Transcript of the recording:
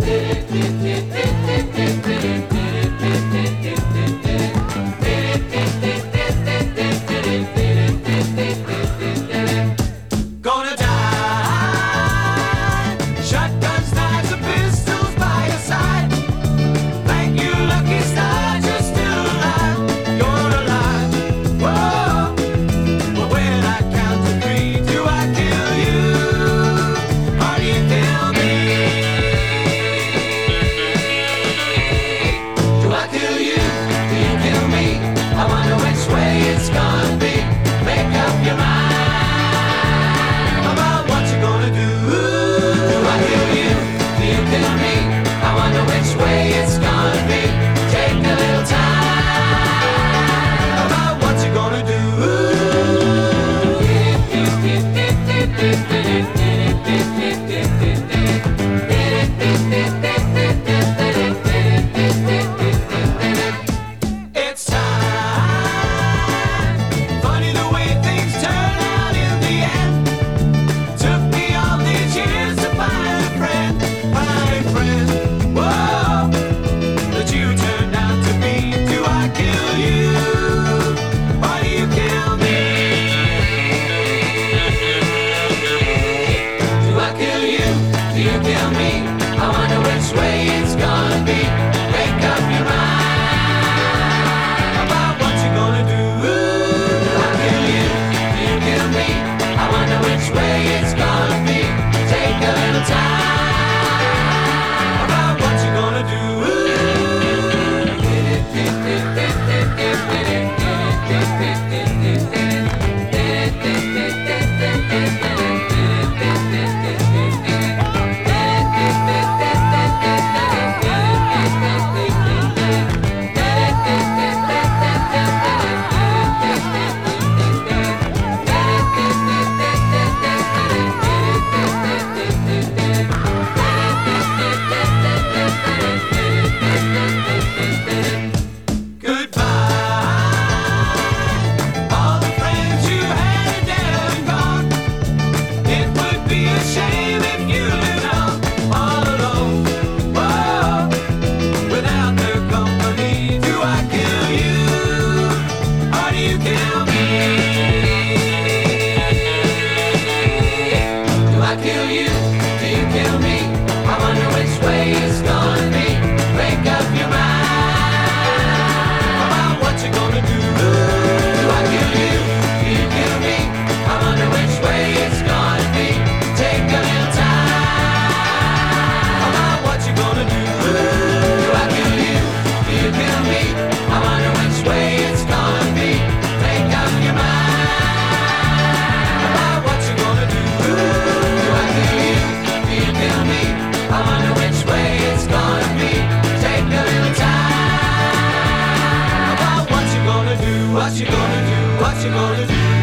Gonna die. Shotguns, knives, and pistols by your side. Thank you, lucky stars, you're still alive. You're alive. Whoa. But when I count to three, do I kill you? Or do you kill me? Do I kill you? Do you kill me? I wonder which way it's gonna be. Make up your mind. Which way it's gonna be. Take a little time about what you're gonna do. It's time. Funny the way things turn out in the end. Took me all these years to find a friend. Find a friend. That you turned out to be. Do I kill you? Or do you kill me? Do I kill you? Do you kill me? I wonder which way it's gonna be. Make up your mind about what you're gonna do. Do I kill you? Do you kill me? I wonder which way it's gonna be. Take a little time about what you're gonna do. What you gonna do? What you gonna do?